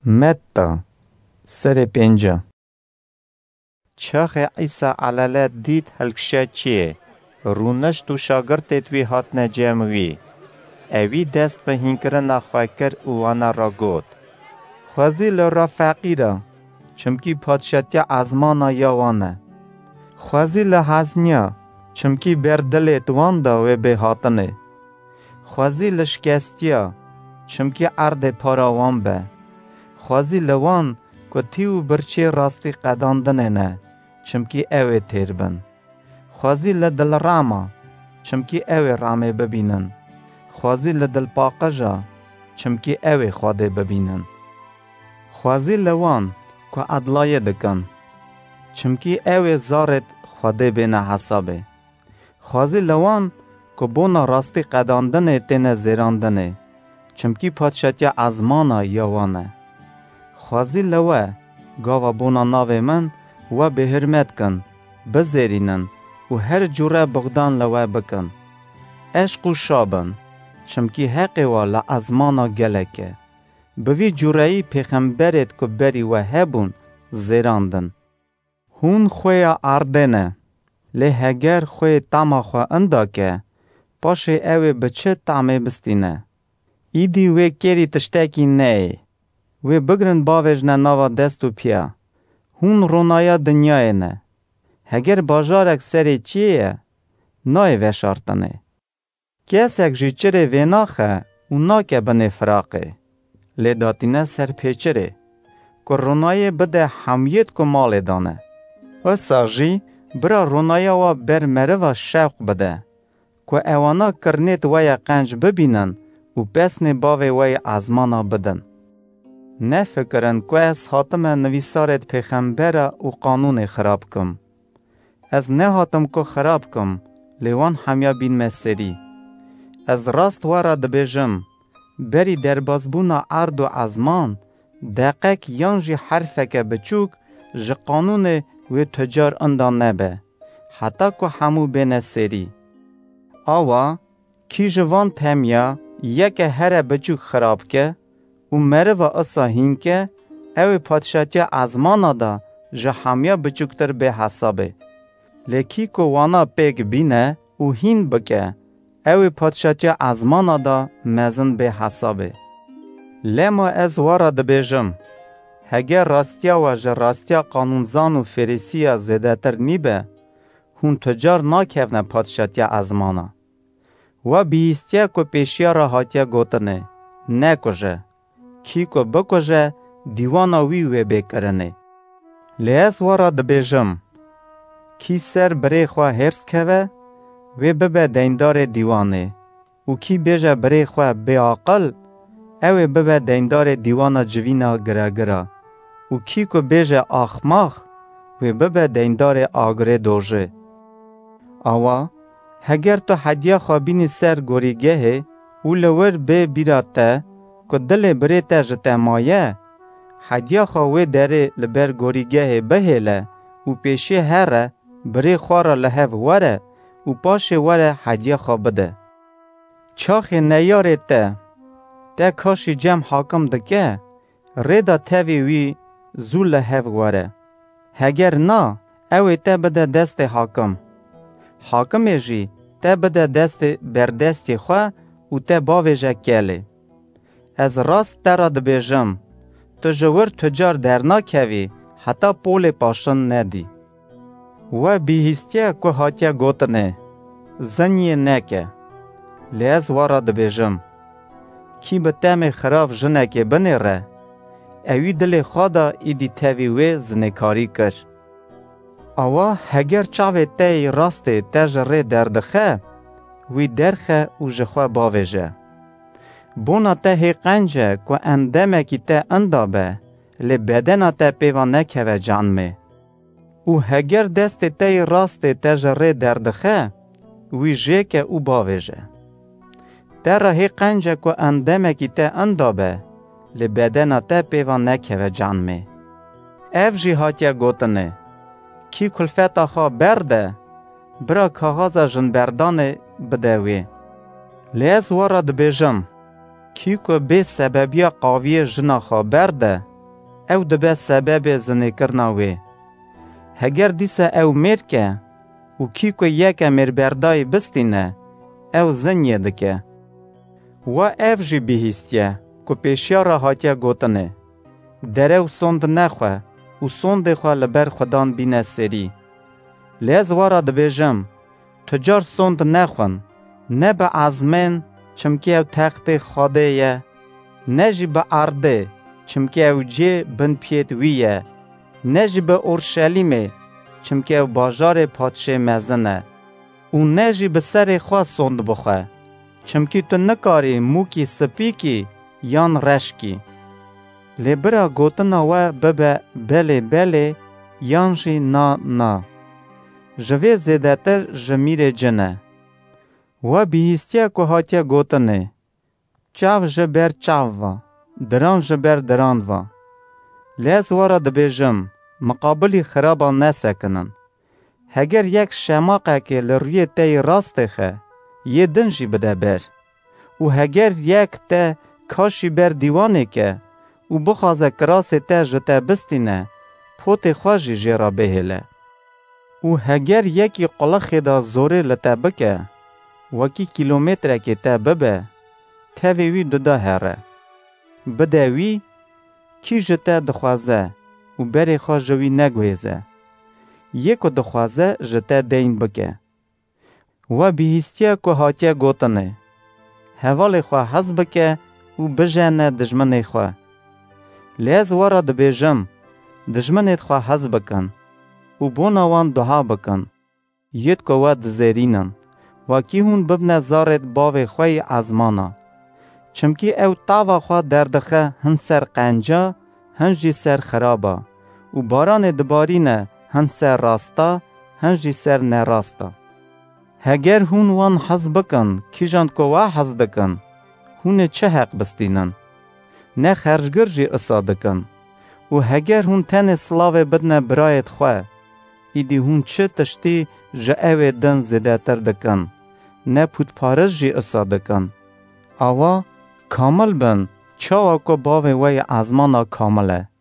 متى سر پنجا. چاخ عیسی علالت دید هلکشه چیه؟ رونشت و شاگرتت وی هات نجموی. اوی دست به هینکرن خواه کر وانا را گود. خوازی لرا فقیره، چمکی پادشاتی ازمانا یوانه. خوازی لحزنیا، چمکی بردلت واندا و به هاتنه. خوازی لشکستیا، چمکی عرد پاراوان به. خوازی لوان که تیو برچه راستی قداندنه نه، چمکی اوه تیر بن. خوازی لدل راما، چمکی اوه رامه ببینن. خوازی لدل پاقجا، چمکی اوه خواده ببینن. خوازی لوان که عدلایه دکن، چمکی اوه زارت خواده بینه حسابه. خوازی لوان که بونا راستی قداندنه تینه زیراندنه، چمکی پادشاتی ازمانا یوانه. خوازی لوه گاوا بونا ناوه من و به حرمت کن، بزیرینن و هر جوره بغدان لوه بکن. عشق و شابن، چمکی حقی و لازمانا گلکه. بوی جورهی پیغمبرت که بری و هبون زیراندن. هون خوی اردنه، لی هگر خوی تاما خواه اندا که، پاشه اوه بچه تامه بستینه. ایدی وی کری تشتکی نه، وی بگرن باوجنه ناوا دستو پیا. هون رونایا دنیای نه. هگر باجارک سری چیه، نای وشارتنه. کسک جی چره ویناخه، اونا که بنه فراقه. لی داتینه سر پیچره، که رونای بده حمیت که مال دانه. و ساجی برا رونایا و بر مره و شوق بده، که اوانا کرنیت ویا قنج ببینن و پسن باوی وی ازمانا بدن. نه فکرن که از حاتم نویسارت پیغمبر و قانون خراب کم. از نه حاتم که خراب کم، لیوان همیا بین مسیری. از راست وارا دبیجم، بری در بازبونا عرض و ازمان، دقیق یانجی حرفک بچوک، جه قانون و تجار اندان نبه، حتی که همو بین سری. آوا، کی جوان تمیا، یک هر بچوک خراب که، و مره و اصا هین که، او پادشاتی ازمانا دا، جه همیا بچوکتر به حسابه. لیکی که وانا پیگ بینه، و هین بکه، او پادشاتی ازمانا دا مزن به حسابه. لما از وارا دبیجم، هگه راستیا و جه راستیا قانونزان و فریسیا زیده تر نیبه، هون تجار ناکهونه پادشاتی ازمانا. و بیستیا که پیشیا را هاتیا گوتنه، نکجه. کی که بکجه دیوانا وی بکرنه. لیز وارا دبیجم، کی سر بری خواه هرس که و ببه دیندار دیوانه. و کی بیجه بری خواه بی عقل، او ببه دیندار دیوانا جوینا گره گره. و کی که بیجه آخماخ، و ببه دیندار آگره دوژه. آوا، هگر تو حدیا خوابینی سر گوریگه، او لور به بیراته، که دل بری تا جته مایه، حدیا خواهی داره لبر گوریگه بهیله، و پیشی هره، بری خواه لحف وره، و پاش وره حدیا خواه بده. چاخ نیاره تا کاشی جمع حاکم دکه، ریدا تاوی وی زو لحف وره. هگر نا، اوی تا بده دست حاکم. حاکم جی تا بده دست بردستی خواه و تا باویجه کله. از راست ترا دبیجم، تو جور تجار درنا کوی، حتی پول پاشن ندی. و بیهستیا که هاتیا گوتنه، زنیه نکه. لیز وارا دبیجم، کی به تم خراف جنکه بنه ره، اوی دل خوادا ایدی تاوی وی زنکاری کر. اوا هگر چاوی تای راسته تجره دردخه، وی درخه و جخوا باویجه. بونا ته قنجه که اندمه کی ته اندابه، لی بدنا ته پیوان نکوه جانمه. او هگر دست ته راست تجره دردخه، وی جیکه او باویجه. تره هی قنجه که اندمه کی ته اندابه، لی بدنا ته پیوان نکوه جانمه. اف جی هاتیا گوتنه، کی کلفتا خواه برده، برا کاغازا جنبردانه بدوی. لیز وارا دبیجم، کی که به سببیا قاوی جنا خواه برده، او دبه سبب زنیکرنا وی. هگر دیسه او میرکه و کی که یک میربردای بستینه او زنیه دکه. و او جی بیهیستیه که پیشیا را هاتیه گوتنه. دره و سند نخواه و سند خواه لبر خودان بینه سری. لیز وارا دبیجم تجار سند نخون نه به عزمین چمکی او تخت خواده یه نه جی به عرده چمکی او جی بن پیت ویه نه جی به اورشلیمه چمکی او باجار پادشه مزنه و نه جی به سر خواه سند بخواه چمکی تو نکاری موکی سپیکی یان رشکی. لیبرا گوتنا و ببه بله بله یان جی نا نا. جوی زیدتر جمیر جنه. و بیهستیا که هاتیا گوتنه. چاو جبر چاو و. دران جبر دران و. لیز وارا دبیجم. مقابلی خرابا نسکنن. هگر یک شماقه که لروی تی راسته خه. یه دنجی بده بر. و هگر یک ته کاشی بر دیوانه که. و بخوازه کراسه ته جته بستینه. پوت خواجی جیرا بهله. و هگر یکی قلخی دا زوره لته بکه. وکی کیلومتره که تا ببه تاوی وی دودا هره. بده وی کی جتا دخوازه و بری خواه جوی نگویزه. یکو دخوازه جتا دین بکه. و بیهستیا که هاتیا گوتنه. حوال خواه حز بکه و بجانه دجمنه خواه. لیز وارا دبیجم دجمنه خواه حز بکن و بوناوان دعا بکن. ید که و دزیرینن. وکی هون ببنه زارت باوی خوی ازمانا. چمکی او تاوا خواه دردخه هن سر قنجا هن جی سر خرابا. و باران دبارینه هن سر راستا هن جی سر نراستا. هگر هون وان حز بکن کی جاند که وا حز دکن. هون چه حق بستینن. نه خرجگر جی اصادکن. و هگر هون تن سلاوه بدنه برایت خواه. ایدی هون چه تشتی جا اوه دن زده تر دکن. نه پود پارز جی اصادکن. آوا کامل بن چاوا که باوی وی ازمانا کامله.